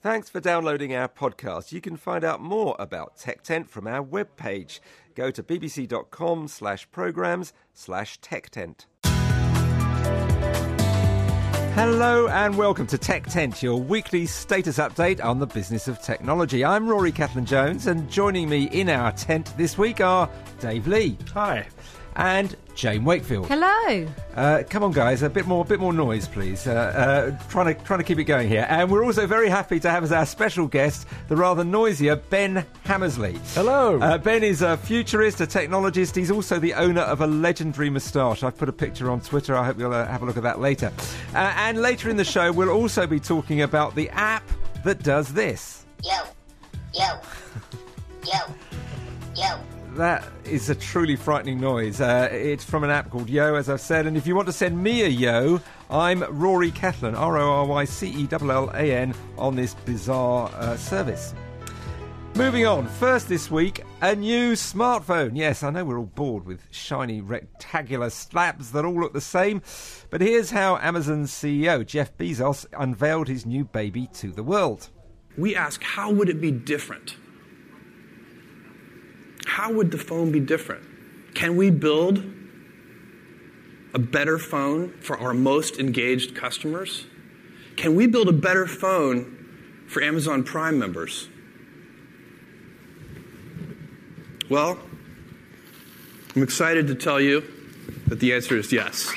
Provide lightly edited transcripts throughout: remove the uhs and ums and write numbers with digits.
Thanks for downloading our podcast. You can find out more about TechTent from our webpage. Go to bbc.com/programmes/TechTent. Hello and welcome to TechTent, your weekly status update on the business of technology. I'm Rory Catlin-Jones, and joining me in our tent this week are Dave Lee. Hi. And Jane Wakefield. Hello. Come on, guys, a bit more noise, please. Trying to keep it going here. And we're also very happy to have as our special guest the rather noisier Ben Hammersley. Hello. Ben is a futurist, a technologist. He's also the owner of a legendary moustache. I've put a picture on Twitter. I hope you'll have a look at that later. And later in the show, we'll also be talking about the app that does this. Yo. That is a truly frightening noise. It's from an app called Yo, as I've said. And if you want to send me a Yo, I'm Rory Catlin, RoryCellan, on this bizarre service. Moving on. First this week, a new smartphone. Yes, I know we're all bored with shiny rectangular slabs that all look the same. But here's how Amazon's CEO, Jeff Bezos, unveiled his new baby to the world. We ask, how would it be different? How would the phone be different? Can we build a better phone for our most engaged customers? Can we build a better phone for Amazon Prime members? Well, I'm excited to tell you that the answer is yes.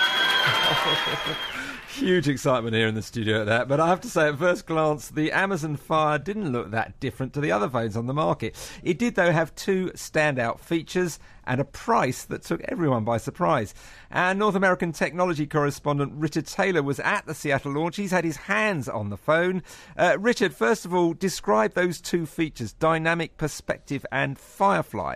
Huge excitement here in the studio at that, but I have to say at first glance the Amazon Fire didn't look that different to the other phones on the market. It did though have two standout features and a price that took everyone by surprise. Our North American technology correspondent Richard Taylor was at the Seattle launch. He's had his hands on the phone. Richard, first of all, describe those two features, Dynamic Perspective and Firefly.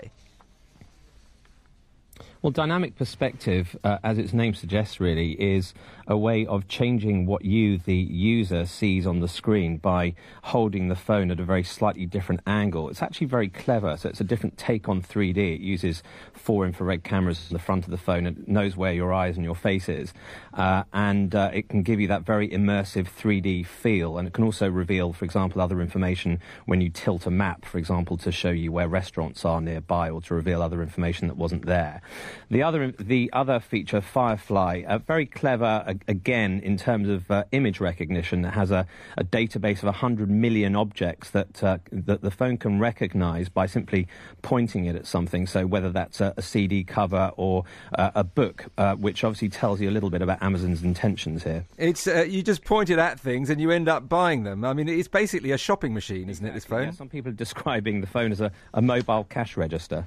Well, dynamic perspective, as its name suggests, really, is a way of changing what you, the user, sees on the screen by holding the phone at a very slightly different angle. It's actually very clever, so it's a different take on 3D. It uses 4 infrared cameras in the front of the phone. It knows where your eyes and your face is, and it can give you that very immersive 3D feel, and it can also reveal, for example, other information when you tilt a map, for example, to show you where restaurants are nearby or to reveal other information that wasn't there. The other feature, Firefly, very clever, again, in terms of image recognition. It has a database of 100 million objects that the phone can recognize by simply pointing it at something. So whether that's a CD cover or a book, which obviously tells you a little bit about Amazon's intentions here. It's you just point it at things and you end up buying them. I mean, it's basically a shopping machine, isn't it, this phone? Yeah, some people are describing the phone as a mobile cash register.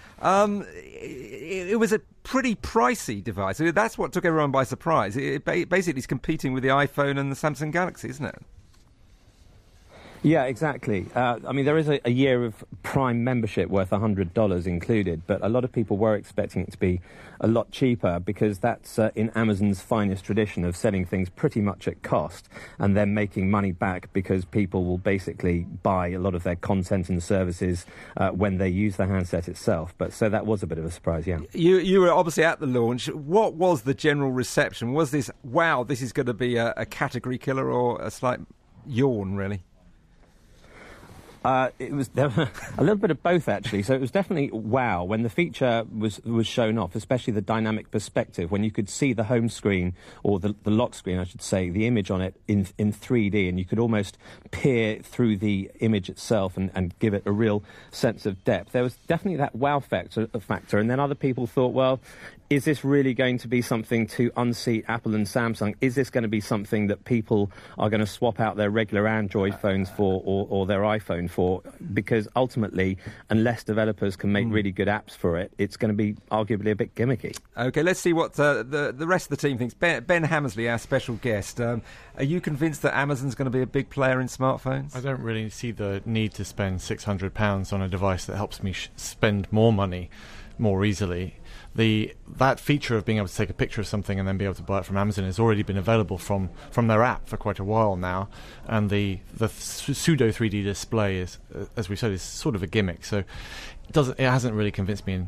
It was a pretty pricey device. That's what took everyone by surprise. It basically is competing with the iPhone and the Samsung Galaxy, isn't it? Yeah, exactly. I mean, there is a year of Prime membership worth $100 included, but a lot of people were expecting it to be a lot cheaper because that's in Amazon's finest tradition of selling things pretty much at cost and then making money back because people will basically buy a lot of their content and services when they use the handset itself. But so that was a bit of a surprise, yeah. You were obviously at the launch. What was the general reception? Was this, wow, this is going to be a category killer, or a slight yawn, really? It was a little bit of both, actually. So it was definitely wow when the feature was shown off, especially the dynamic perspective, when you could see the home screen, or the lock screen, I should say, the image on it in 3D, and you could almost peer through the image itself and give it a real sense of depth. There was definitely that wow factor, and then other people thought, well, is this really going to be something to unseat Apple and Samsung? Is this going to be something that people are going to swap out their regular Android phones for or their iPhone for? Because ultimately, unless developers can make really good apps for it, it's going to be arguably a bit gimmicky. OK, let's see what the rest of the team thinks. Ben Hammersley, our special guest, are you convinced that Amazon's going to be a big player in smartphones? I don't really see the need to spend £600 on a device that helps me spend more money more easily. That feature of being able to take a picture of something and then be able to buy it from Amazon has already been available from their app for quite a while now, and the pseudo 3D display is, as we said, is sort of a gimmick. So it hasn't really convinced me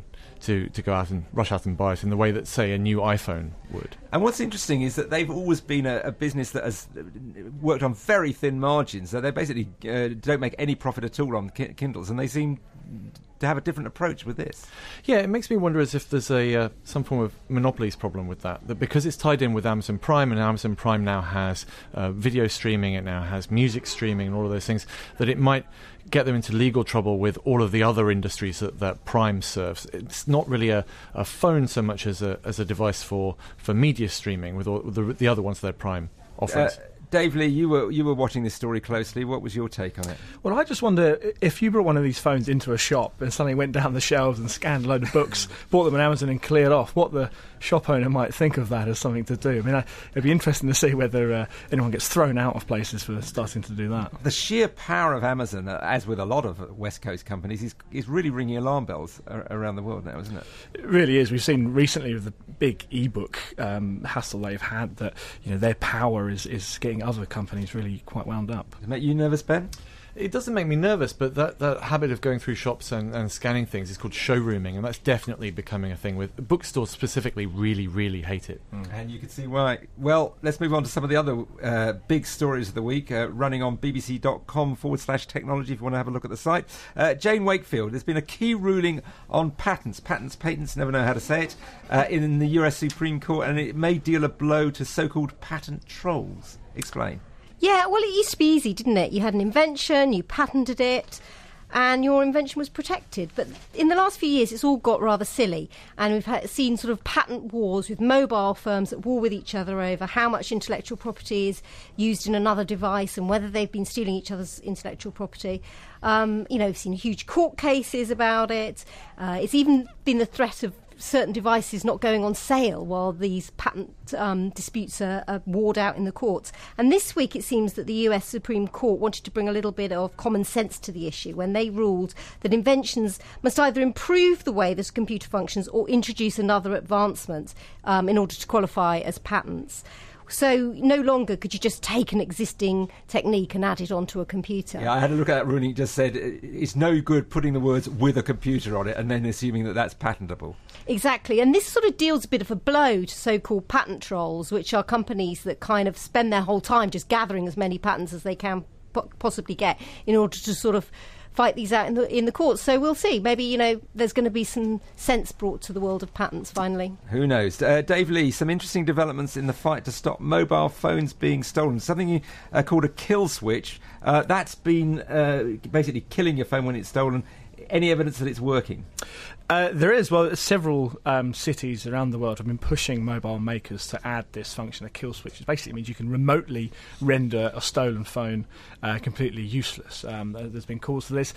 to go out and rush out and buy it in the way that, say, a new iPhone would. And what's interesting is that they've always been a business that has worked on very thin margins. So they basically don't make any profit at all on Kindles, and they seem to have a different approach with this. Yeah, it makes me wonder as if there's some form of monopolies problem with that because it's tied in with Amazon Prime, and Amazon Prime now has video streaming, it now has music streaming and all of those things, that it might get them into legal trouble with all of the other industries that Prime serves. It's not really a phone so much as a device for media streaming with all the other ones that Prime offers. Dave Lee, you were watching this story closely. What was your take on it? Well, I just wonder if you brought one of these phones into a shop and suddenly went down the shelves and scanned a load of books, bought them on Amazon and cleared off, what the shop owner might think of that as something to do. I mean, it'd be interesting to see whether anyone gets thrown out of places for starting to do that. The sheer power of Amazon, as with a lot of West Coast companies, is really ringing alarm bells around the world now, isn't it? It really is. We've seen recently with the big e-book hassle they've had that their power is getting other companies really quite wound up. Does it make you nervous, Ben? It doesn't make me nervous, but that habit of going through shops and scanning things is called showrooming, and that's definitely becoming a thing. With bookstores specifically, really, really hate it. And you can see why. Well, let's move on to some of the other big stories of the week, running on bbc.com/technology if you want to have a look at the site. Jane Wakefield, there's been a key ruling on patents, never know how to say it, in the US Supreme Court, and it may deal a blow to so-called patent trolls. Explain. Yeah, well, it used to be easy, didn't it? You had an invention, you patented it, and your invention was protected. But in the last few years, it's all got rather silly, and we've seen sort of patent wars with mobile firms at war with each other over how much intellectual property is used in another device and whether they've been stealing each other's intellectual property. We've seen huge court cases about it. It's even been the threat of certain devices not going on sale while these patent disputes are warred out in the courts. And this week it seems that the US Supreme Court wanted to bring a little bit of common sense to the issue when they ruled that inventions must either improve the way this computer functions or introduce another advancement in order to qualify as patents. So no longer could you just take an existing technique and add it onto a computer. Yeah, I had a look at that ruling. It just said it's no good putting the words "with a computer" on it and then assuming that that's patentable. Exactly, and this sort of deals a bit of a blow to so-called patent trolls, which are companies that kind of spend their whole time just gathering as many patents as they can possibly get in order to sort of fight these out in the courts. So we'll see. Maybe, there's going to be some sense brought to the world of patents finally. Who knows? Dave Lee, some interesting developments in the fight to stop mobile phones being stolen. Something called a kill switch. That's been basically killing your phone when it's stolen. Any evidence that it's working? There is. Well, several cities around the world have been pushing mobile makers to add this function, a kill switch. It basically means you can remotely render a stolen phone completely useless. There's been calls for this.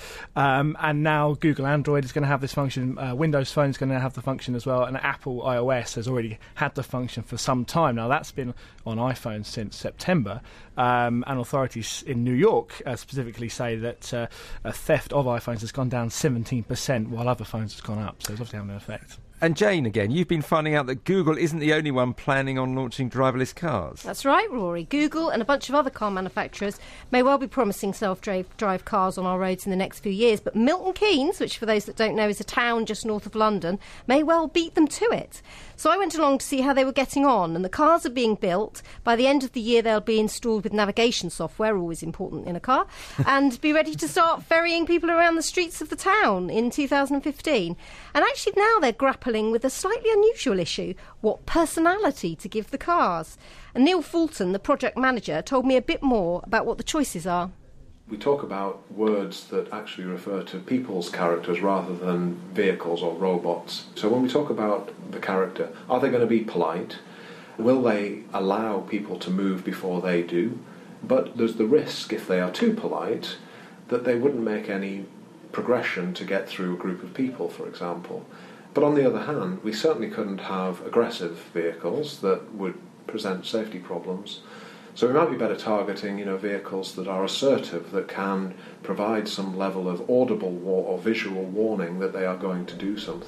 And now Google Android is going to have this function. Windows Phone is going to have the function as well. And Apple iOS has already had the function for some time. Now, that's been on iPhones since September. And authorities in New York specifically say that a theft of iPhones has gone down 17%, while other phones have gone up. So it's obviously having an effect. And Jane, again, you've been finding out that Google isn't the only one planning on launching driverless cars. That's right, Rory. Google and a bunch of other car manufacturers may well be promising self-drive cars on our roads in the next few years, but Milton Keynes, which for those that don't know is a town just north of London, may well beat them to it. So I went along to see how they were getting on, and the cars are being built. By the end of the year, they'll be installed with navigation software, always important in a car, and be ready to start ferrying people around the streets of the town in 2015. And actually now they're grappling with a slightly unusual issue: what personality to give the cars. And Neil Fulton, the project manager, told me a bit more about what the choices are. We talk about words that actually refer to people's characters rather than vehicles or robots. So when we talk about the character, are they going to be polite? Will they allow people to move before they do? But there's the risk, if they are too polite, that they wouldn't make any progression to get through a group of people, for example. But on the other hand, we certainly couldn't have aggressive vehicles that would present safety problems. So we might be better targeting, vehicles that are assertive, that can provide some level of audible or visual warning that they are going to do something.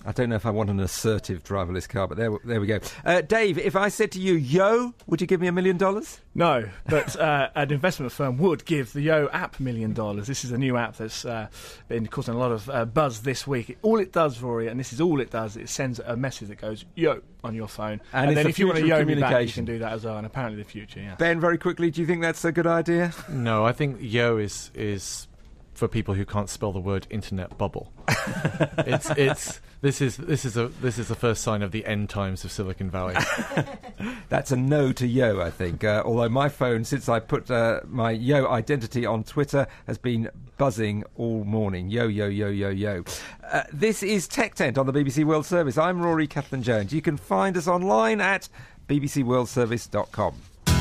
I don't know if I want an assertive driverless car, but there we go. Dave, if I said to you, Yo, would you give me $1 million? No, but an investment firm would give the Yo app $1 million. This is a new app that's been causing a lot of buzz this week. All it does, Rory, and this is all it does, it sends a message that goes, Yo, on your phone. And then if you want to Yo me back, you can do that as well, and apparently the future, yeah. Ben, very quickly, do you think that's a good idea? No, I think Yo is for people who can't spell the word internet bubble. This is the first sign of the end times of Silicon Valley. That's a no to Yo, I think. Although my phone, since I put my Yo identity on Twitter, has been buzzing all morning. Yo, yo, yo, yo, yo. This is Tech Tent on the BBC World Service. I'm Rory Cellan-Jones. You can find us online at bbcworldservice.com.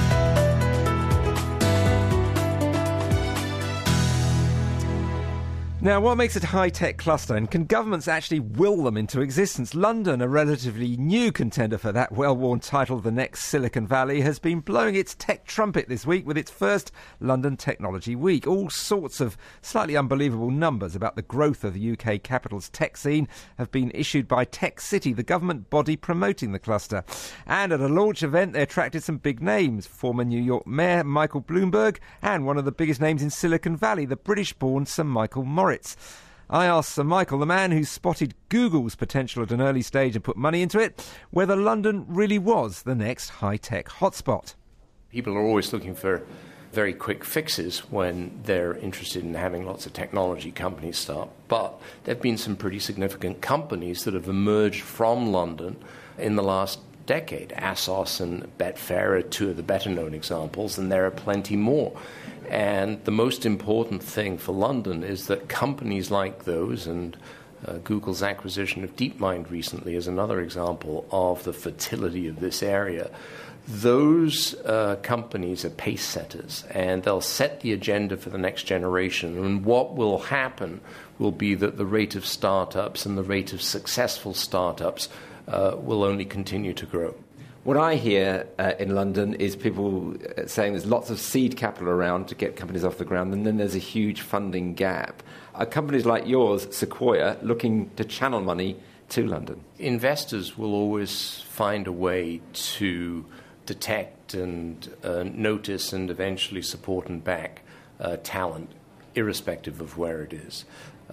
Now, what makes it a high-tech cluster, and can governments actually will them into existence? London, a relatively new contender for that well-worn title, the next Silicon Valley, has been blowing its tech trumpet this week with its first London Technology Week. All sorts of slightly unbelievable numbers about the growth of the UK capital's tech scene have been issued by Tech City, the government body promoting the cluster. And at a launch event, they attracted some big names. Former New York Mayor Michael Bloomberg and one of the biggest names in Silicon Valley, the British-born Sir Michael Moritz. I asked Sir Michael, the man who spotted Google's potential at an early stage and put money into it, whether London really was the next high-tech hotspot. People are always looking for very quick fixes when they're interested in having lots of technology companies start. But there have been some pretty significant companies that have emerged from London in the last decade. Asos and Betfair are two of the better-known examples, and there are plenty more. And the most important thing for London is that companies like those, and Google's acquisition of DeepMind recently is another example of the fertility of this area. Those companies are pace setters, and they'll set the agenda for the next generation. And what will happen will be that the rate of startups and the rate of successful startups will only continue to grow. What I hear in London is people saying there's lots of seed capital around to get companies off the ground, and then there's a huge funding gap. Are companies like yours, Sequoia, looking to channel money to London? Investors will always find a way to detect and notice and eventually support and back talent, irrespective of where it is.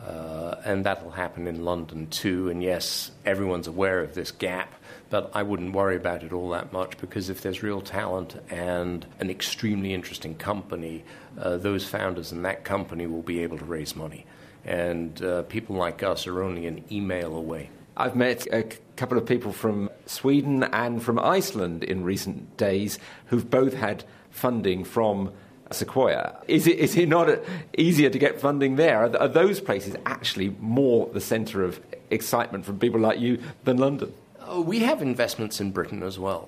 And that will happen in London too. And yes, everyone's aware of this gap, but I wouldn't worry about it all that much, because if there's real talent and an extremely interesting company, those founders in that company will be able to raise money. And people like us are only an email away. I've met a couple of people from Sweden and from Iceland in recent days who've both had funding from Sequoia. Is it not easier to get funding there? Are those places actually more the centre of excitement from people like you than London? We have investments in Britain as well.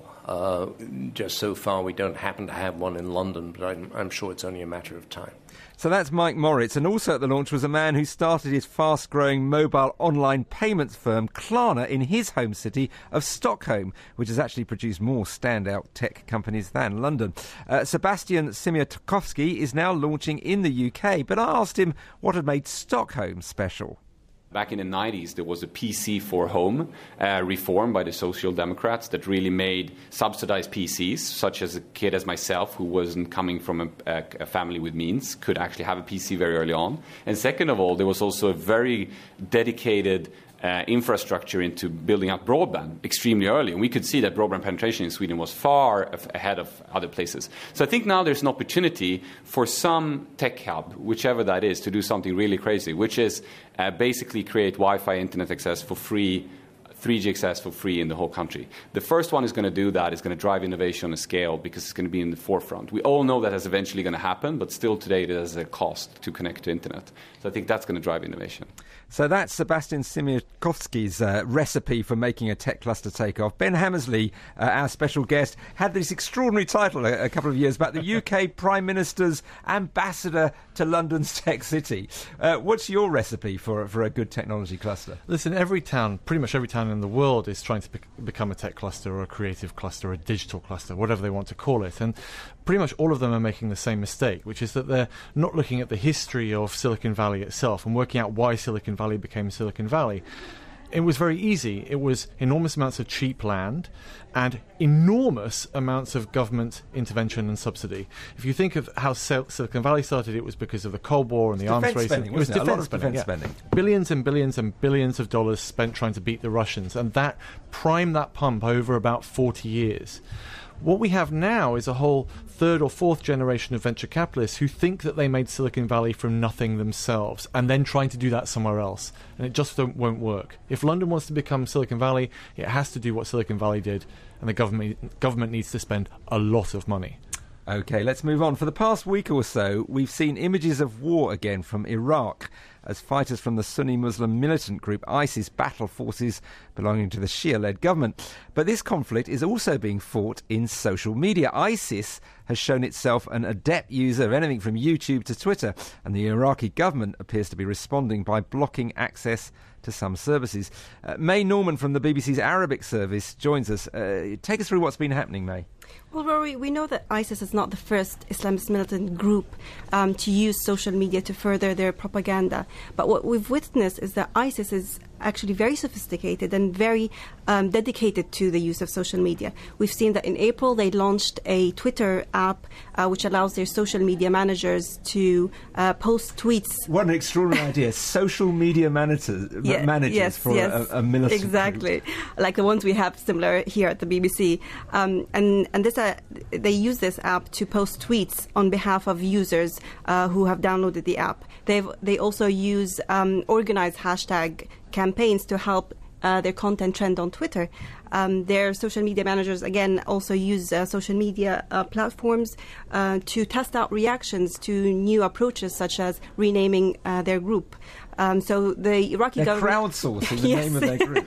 Just so far we don't happen to have one in London, but I'm sure it's only a matter of time. So that's Mike Moritz, and also at the launch was a man who started his fast-growing mobile online payments firm, Klarna, in his home city of Stockholm, which has actually produced more standout tech companies than London. Sebastian Siemiatkowski is now launching in the UK, but I asked him what had made Stockholm special. Back in the 90s, there was a PC for home reform by the Social Democrats that really made subsidized PCs, such as a kid as myself who wasn't coming from a family with means, could actually have a PC very early on. And second of all, there was also a very dedicated infrastructure into building up broadband extremely early. And we could see that broadband penetration in Sweden was far ahead of other places. So I think now there's an opportunity for some tech hub, whichever that is, to do something really crazy, which is basically create Wi-Fi internet access for free, 3G access for free in the whole country. The first one is going to do that, is going to drive innovation on a scale because it's going to be in the forefront. We all know that is eventually going to happen, but still today it is a cost to connect to internet. So I think that's going to drive innovation. So that's Sebastian Siemiatkowski's recipe for making a tech cluster take off. Ben Hammersley, our special guest, had this extraordinary title a couple of years back, the UK Prime Minister's Ambassador to London's Tech City. What's your recipe for a good technology cluster? Listen, every town, pretty much every town in the world is trying to become a tech cluster or a creative cluster or a digital cluster, whatever they want to call it. And pretty much all of them are making the same mistake, which is that they're not looking at the history of Silicon Valley itself and working out why Silicon Valley became Silicon Valley. it was very easy. It was enormous amounts of cheap land and enormous amounts of government intervention and subsidy. If you think of how Silicon Valley started, it was because of the Cold War and the arms race. It was defense spending. Billions and billions and billions of dollars spent trying to beat the Russians, and that primed that pump over about 40 years. What we have now is a whole third or fourth generation of venture capitalists who think that they made Silicon Valley from nothing themselves and then trying to do that somewhere else. And it just won't work. If London wants to become Silicon Valley, it has to do what Silicon Valley did, and the government needs to spend a lot of money. OK, let's move on. For the past week or so, we've seen images of war again from Iraq as fighters from the Sunni Muslim militant group ISIS battle forces belonging to the Shia-led government. But this conflict is also being fought in social media. ISIS has shown itself an adept user of anything from YouTube to Twitter, and the Iraqi government appears to be responding by blocking access to some services. May Norman from the BBC's Arabic service joins us. Take us through what's been happening, May. Well, Rory, we know that ISIS is not the first Islamist militant group to use social media to further their propaganda. But what we've witnessed is that ISIS is actually very sophisticated and very dedicated to the use of social media. We've seen that in April they launched a Twitter app which allows their social media managers to post tweets. What an extraordinary idea. Social media managers for a militant Exactly. group. Like the ones we have similar here at the BBC. And this they use this app to post tweets on behalf of users who have downloaded the app. They also use organized hashtag campaigns to help their content trend on Twitter. Their social media managers, again, also use social media platforms to test out reactions to new approaches, such as renaming their group. So the Iraqi government... crowdsourcing the name of their group.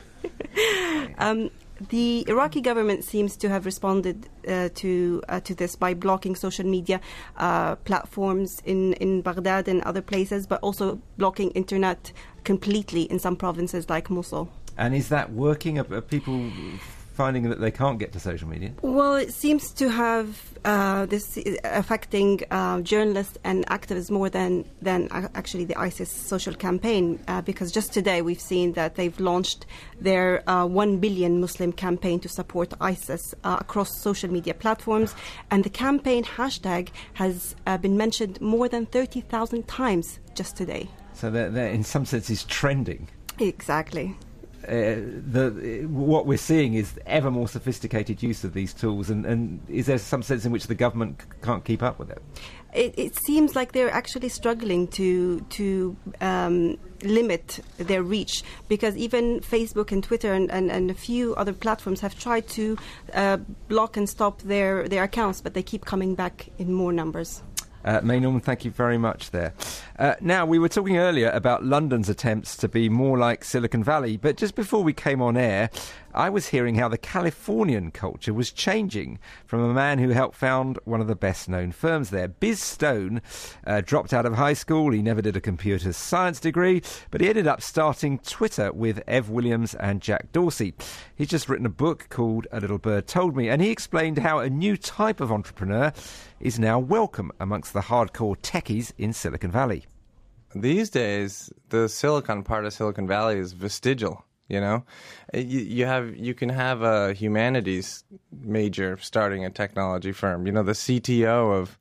The Iraqi government seems to have responded to this by blocking social media platforms in Baghdad and other places, but also blocking internet completely in some provinces like Mosul. And is that working? Are people finding that they can't get to social media? Well, it seems to have this affecting journalists and activists more than actually the ISIS social campaign, because just today we've seen that they've launched their 1 billion Muslim campaign to support ISIS across social media platforms, and the campaign hashtag has been mentioned more than 30,000 times just today. So they're in some sense is trending. Exactly. What we're seeing is ever more sophisticated use of these tools, and is there some sense in which the government can't keep up with it? It seems like they're actually struggling to limit their reach, because even Facebook and Twitter and a few other platforms have tried to block and stop their accounts, but they keep coming back in more numbers. May Norman, thank you very much there. Now, we were talking earlier about London's attempts to be more like Silicon Valley, but just before we came on air, I was hearing how the Californian culture was changing from a man who helped found one of the best-known firms there. Biz Stone dropped out of high school. He never did a computer science degree, but he ended up starting Twitter with Ev Williams and Jack Dorsey. He's just written a book called A Little Bird Told Me, and he explained how a new type of entrepreneur is now welcome amongst the hardcore techies in Silicon Valley. These days, the Silicon part of Silicon Valley is vestigial. You know, you can have a humanities major starting a technology firm. You know, the CTO of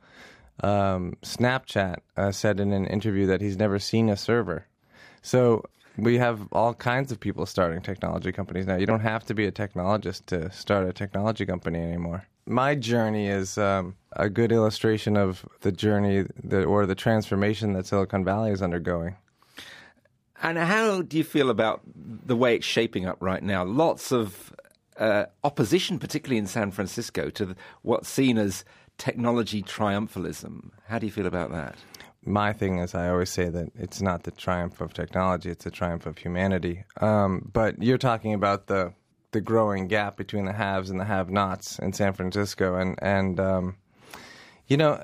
Snapchat said in an interview that he's never seen a server. So we have all kinds of people starting technology companies now. You don't have to be a technologist to start a technology company anymore. My journey is a good illustration of the journey or the transformation that Silicon Valley is undergoing. And how do you feel about the way it's shaping up right now? Lots of opposition, particularly in San Francisco, to what's seen as technology triumphalism. How do you feel about that? My thing is, I always say that it's not the triumph of technology, it's the triumph of humanity. But you're talking about the growing gap between the haves and the have-nots in San Francisco. And you know,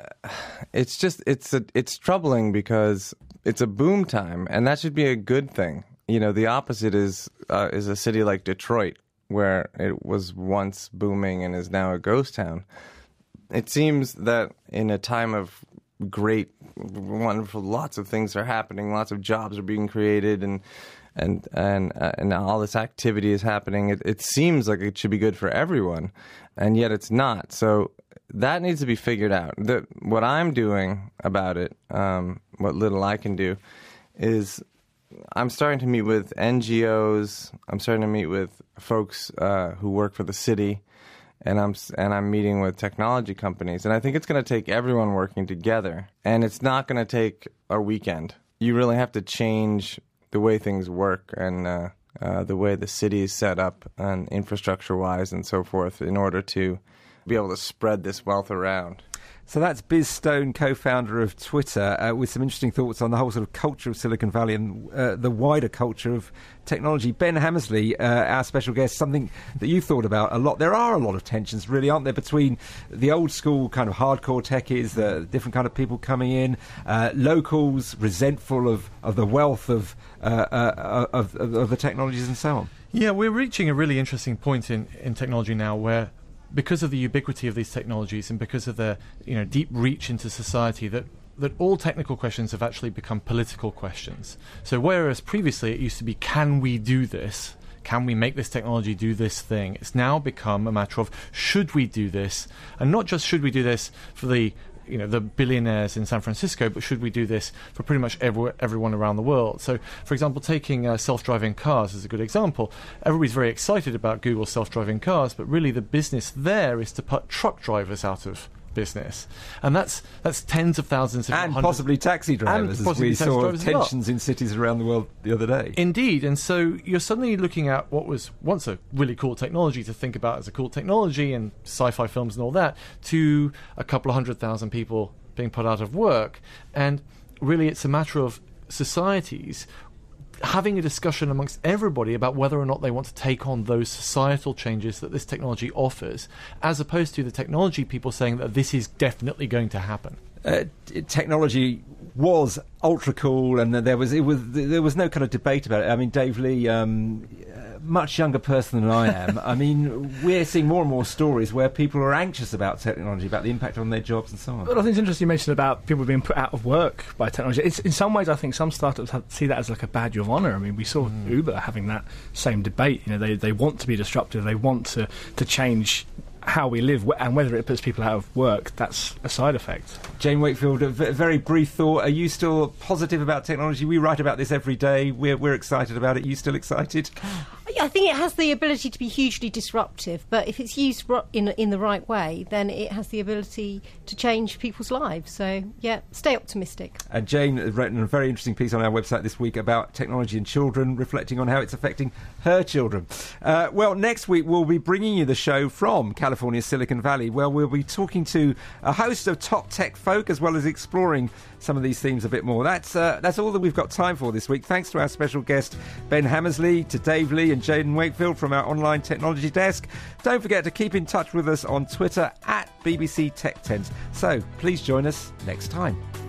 it's troubling because it's a boom time, and that should be a good thing. You know, the opposite is a city like Detroit, where it was once booming and is now a ghost town. It seems that in a time of great, wonderful, lots of things are happening, lots of jobs are being created, and all this activity is happening. It seems like it should be good for everyone, and yet it's not. So that needs to be figured out. What I'm doing about it, what little I can do, is I'm starting to meet with NGOs. I'm starting to meet with folks who work for the city, and I'm meeting with technology companies. And I think it's going to take everyone working together, and it's not going to take a weekend. You really have to change the way things work and the way the city is set up and infrastructure-wise and so forth in order to be able to spread this wealth around. So that's Biz Stone, co-founder of Twitter, with some interesting thoughts on the whole sort of culture of Silicon Valley and the wider culture of technology. Ben Hammersley, our special guest, something that you've thought about a lot. There are a lot of tensions, really, aren't there, between the old school kind of hardcore techies, the different kind of people coming in, locals resentful of the wealth of the technologies and so on. Yeah, we're reaching a really interesting point in technology now where, because of the ubiquity of these technologies and because of their deep reach into society, that all technical questions have actually become political questions. So whereas previously it used to be, can we do this? Can we make this technology do this thing? It's now become a matter of, should we do this? And not just should we do this for the billionaires in San Francisco, but should we do this for pretty much everyone around the world? So, for example, taking self-driving cars is a good example. Everybody's very excited about Google's self-driving cars, but really the business there is to put truck drivers out of business, and that's tens of thousands of and possibly taxi drivers, as we saw tensions in cities around the world the other day. Indeed, and so you're suddenly looking at what was once a really cool technology to think about as a cool technology and sci-fi films and all that, to a couple of 100,000 people being put out of work, and really it's a matter of societies having a discussion amongst everybody about whether or not they want to take on those societal changes that this technology offers, as opposed to the technology people saying that this is definitely going to happen. Technology was ultra cool, and there was no kind of debate about it. I mean, Dave Lee, much younger person than I am. I mean, we're seeing more and more stories where people are anxious about technology, about the impact on their jobs and so on. Well, I think it's interesting you mentioned about people being put out of work by technology. It's, in some ways, I think some startups see that as like a badge of honour. I mean, we saw Uber having that same debate. They want to be disruptive. They want to change how we live, and whether it puts people out of work, that's a side effect. Jane Wakefield, a very brief thought. Are you still positive about technology? We write about this every day. We're excited about it. Are you still excited? I think it has the ability to be hugely disruptive, but if it's used in the right way, then it has the ability to change people's lives. So, yeah, stay optimistic. And Jane has written a very interesting piece on our website this week about technology and children, reflecting on how it's affecting her children. Well, next week we'll be bringing you the show from California's Silicon Valley, where we'll be talking to a host of top tech folk, as well as exploring some of these themes a bit more. That's all that we've got time for this week. Thanks to our special guest, Ben Hammersley, to Dave Lee and Jaden Wakefield from our online technology desk. Don't forget to keep in touch with us on Twitter @BBC Tech Tent. So please join us next time.